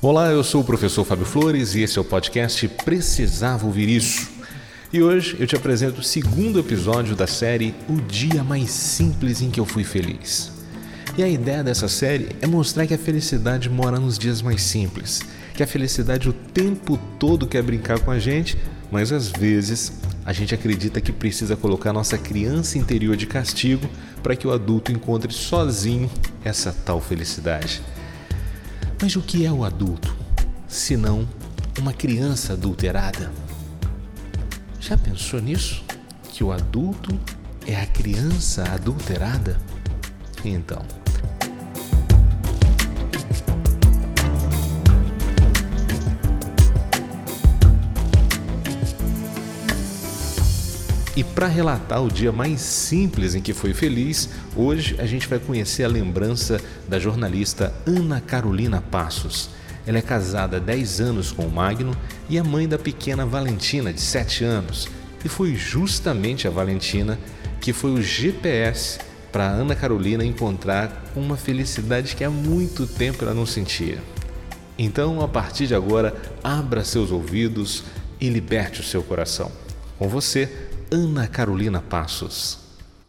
Olá, eu sou o professor Fábio Flores e esse é o podcast Precisava Ouvir Isso. E hoje eu te apresento o segundo episódio da série O Dia Mais Simples em que Eu Fui Feliz. E a ideia dessa série é mostrar que a felicidade mora nos dias mais simples, que a felicidade o tempo todo quer brincar com a gente, mas às vezes a gente acredita que precisa colocar nossa criança interior de castigo para que o adulto encontre sozinho essa tal felicidade. Mas o que é o adulto, se não uma criança adulterada? Já pensou nisso? Que o adulto é a criança adulterada? Então... E para relatar o dia mais simples em que foi feliz, hoje a gente vai conhecer a lembrança da jornalista Ana Carolina Passos. Ela é casada há 10 anos com o Magno e é mãe da pequena Valentina, de 7 anos. E foi justamente a Valentina que foi o GPS para Ana Carolina encontrar uma felicidade que há muito tempo ela não sentia. Então, a partir de agora, abra seus ouvidos e liberte o seu coração. Com você, Ana Carolina Passos.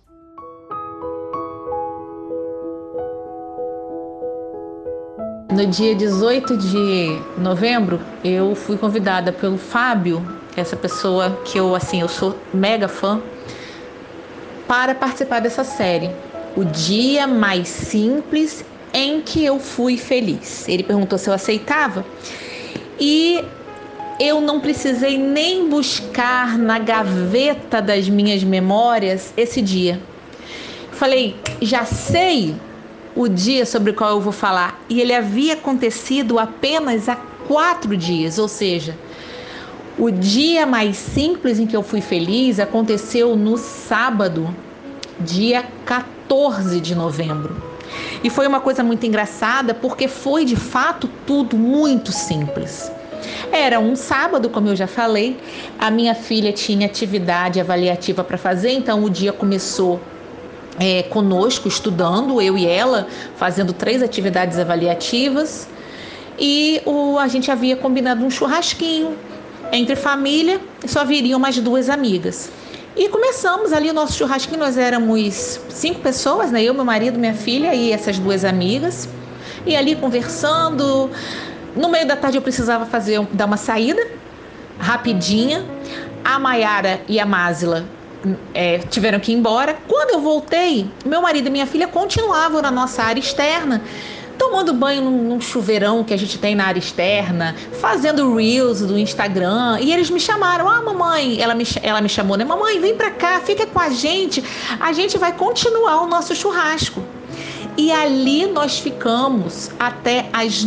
No dia 18 de novembro, eu fui convidada pelo Fábio, essa pessoa que eu sou mega fã, para participar dessa série. O dia mais simples em que eu fui feliz. Ele perguntou se eu aceitava e eu não precisei nem buscar na gaveta das minhas memórias esse dia. Falei, já sei o dia sobre o qual eu vou falar. E ele havia acontecido apenas há 4 dias, ou seja, o dia mais simples em que eu fui feliz aconteceu no sábado, dia 14 de novembro. E foi uma coisa muito engraçada porque foi de fato tudo muito simples. Era um sábado, como eu já falei, a minha filha tinha atividade avaliativa para fazer, então o dia começou conosco, estudando, eu e ela, fazendo 3 atividades avaliativas, e a gente havia combinado um churrasquinho entre família, só viriam mais 2 amigas. E começamos ali o nosso churrasquinho, nós éramos 5 pessoas, né? Eu, meu marido, minha filha e essas 2 amigas, e ali conversando. No meio da tarde eu precisava dar uma saída rapidinha. A Maiara e a Másila tiveram que ir embora. Quando eu voltei, meu marido e minha filha continuavam na nossa área externa, tomando banho num chuveirão que a gente tem na área externa, fazendo reels do Instagram. E eles me chamaram, mamãe, ela me chamou, né? Mamãe, vem pra cá, fica com a gente vai continuar o nosso churrasco. E ali nós ficamos até as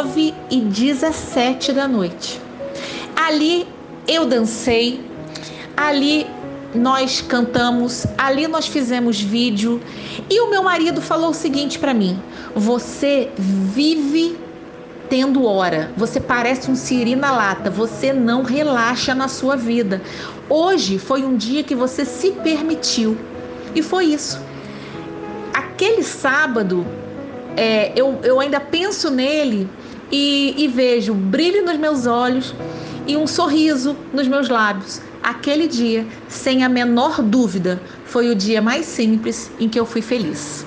9h17 da noite. Ali eu dancei, ali nós cantamos, ali nós fizemos vídeo. E o meu marido falou o seguinte para mim: você vive tendo hora, você parece um siri na lata, você não relaxa na sua vida. Hoje foi um dia que você se permitiu. E foi isso. Aquele sábado, eu ainda penso nele e vejo brilho nos meus olhos e um sorriso nos meus lábios. Aquele dia, sem a menor dúvida, foi o dia mais simples em que eu fui feliz.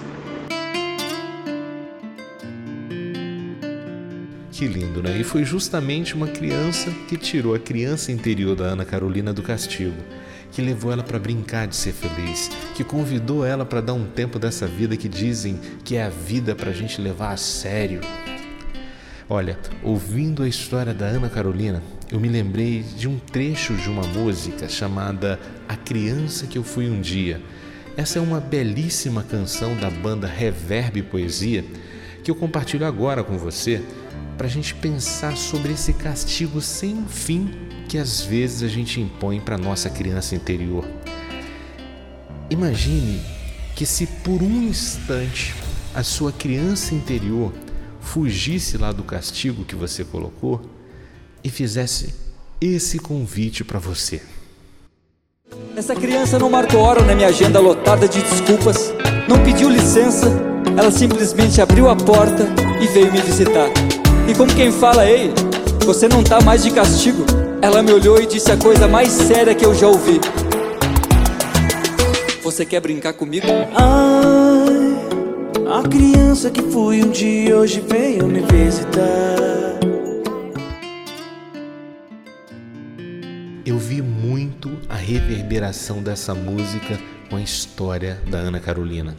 Que lindo, né? E foi justamente uma criança que tirou a criança interior da Ana Carolina do castigo, que levou ela para brincar de ser feliz, que convidou ela para dar um tempo dessa vida que dizem que é a vida para a gente levar a sério. Olha, ouvindo a história da Ana Carolina, eu me lembrei de um trecho de uma música chamada A Criança que Eu Fui Um Dia. Essa é uma belíssima canção da banda Reverb Poesia, que eu compartilho agora com você, para a gente pensar sobre esse castigo sem fim que às vezes a gente impõe para nossa criança interior. Imagine que se por um instante a sua criança interior fugisse lá do castigo que você colocou e fizesse esse convite para você. Essa criança não marcou hora na minha agenda lotada de desculpas, não pediu licença, ela simplesmente abriu a porta e veio me visitar. E como quem fala, ei, você não tá mais de castigo, ela me olhou e disse a coisa mais séria que eu já ouvi: você quer brincar comigo? Ai, a criança que fui um dia hoje veio me visitar. Eu vi muito a reverberação dessa música com a história da Ana Carolina.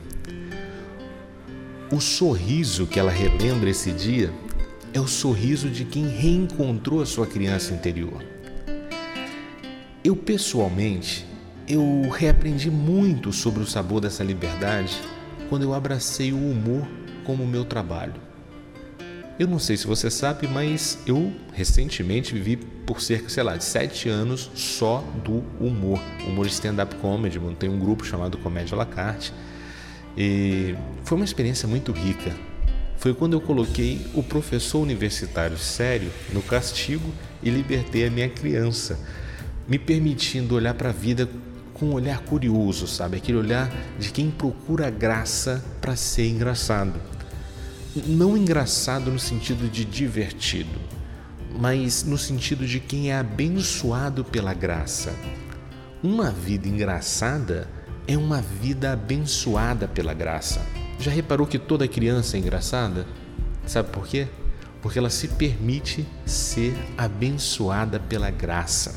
O sorriso que ela relembra esse dia é o sorriso de quem reencontrou a sua criança interior. Eu, pessoalmente, reaprendi muito sobre o sabor dessa liberdade quando eu abracei o humor como meu trabalho. Eu não sei se você sabe, mas eu recentemente vivi por cerca, de 7 anos só do humor stand-up comedy. Montei um grupo chamado Comédia à la carte e foi uma experiência muito rica. Foi quando eu coloquei o professor universitário sério no castigo e libertei a minha criança, me permitindo olhar para a vida com um olhar curioso, sabe? Aquele olhar de quem procura graça para ser engraçado. Não engraçado no sentido de divertido, mas no sentido de quem é abençoado pela graça. Uma vida engraçada é uma vida abençoada pela graça. Já reparou que toda criança é engraçada? Sabe por quê? Porque ela se permite ser abençoada pela graça.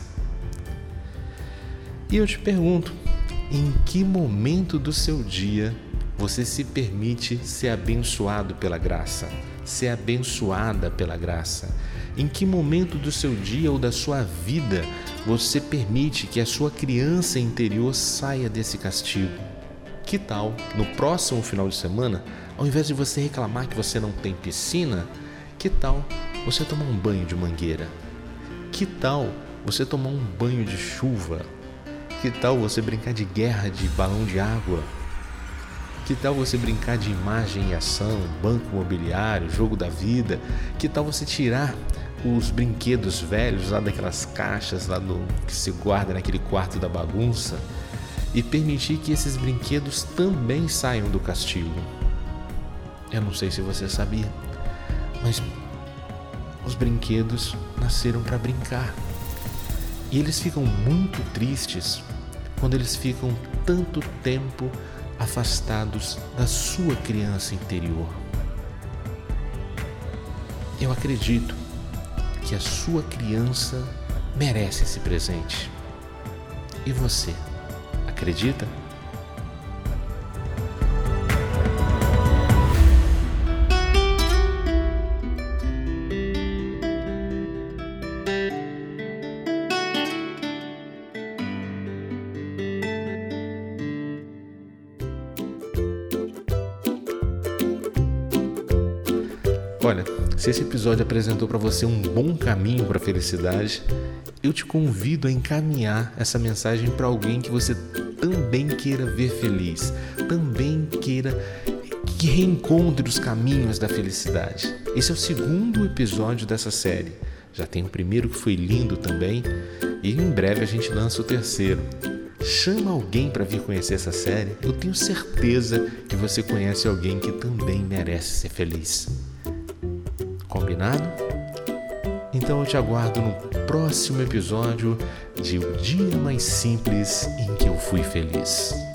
E eu te pergunto, em que momento do seu dia você se permite ser abençoado pela graça, ser abençoada pela graça? Em que momento do seu dia ou da sua vida você permite que a sua criança interior saia desse castigo? Que tal, no próximo final de semana, ao invés de você reclamar que você não tem piscina, que tal você tomar um banho de mangueira? Que tal você tomar um banho de chuva? Que tal você brincar de guerra de balão de água? Que tal você brincar de imagem e ação, banco imobiliário, jogo da vida? Que tal você tirar os brinquedos velhos lá daquelas caixas lá que se guarda naquele quarto da bagunça e permitir que esses brinquedos também saiam do castigo? Eu não sei se você sabia, mas os brinquedos nasceram para brincar. E eles ficam muito tristes quando eles ficam tanto tempo afastados da sua criança interior. Eu acredito que a sua criança merece esse presente. E você, acredita? Olha, se esse episódio apresentou para você um bom caminho para a felicidade, eu te convido a encaminhar essa mensagem para alguém que você também queira ver feliz, também queira que reencontre os caminhos da felicidade. Esse é o 2º episódio dessa série. Já tem o primeiro que foi lindo também e em breve a gente lança o 3º. Chama alguém para vir conhecer essa série. Eu tenho certeza que você conhece alguém que também merece ser feliz. Combinado? Então eu te aguardo no próximo episódio de O Dia Mais Simples em que eu fui feliz.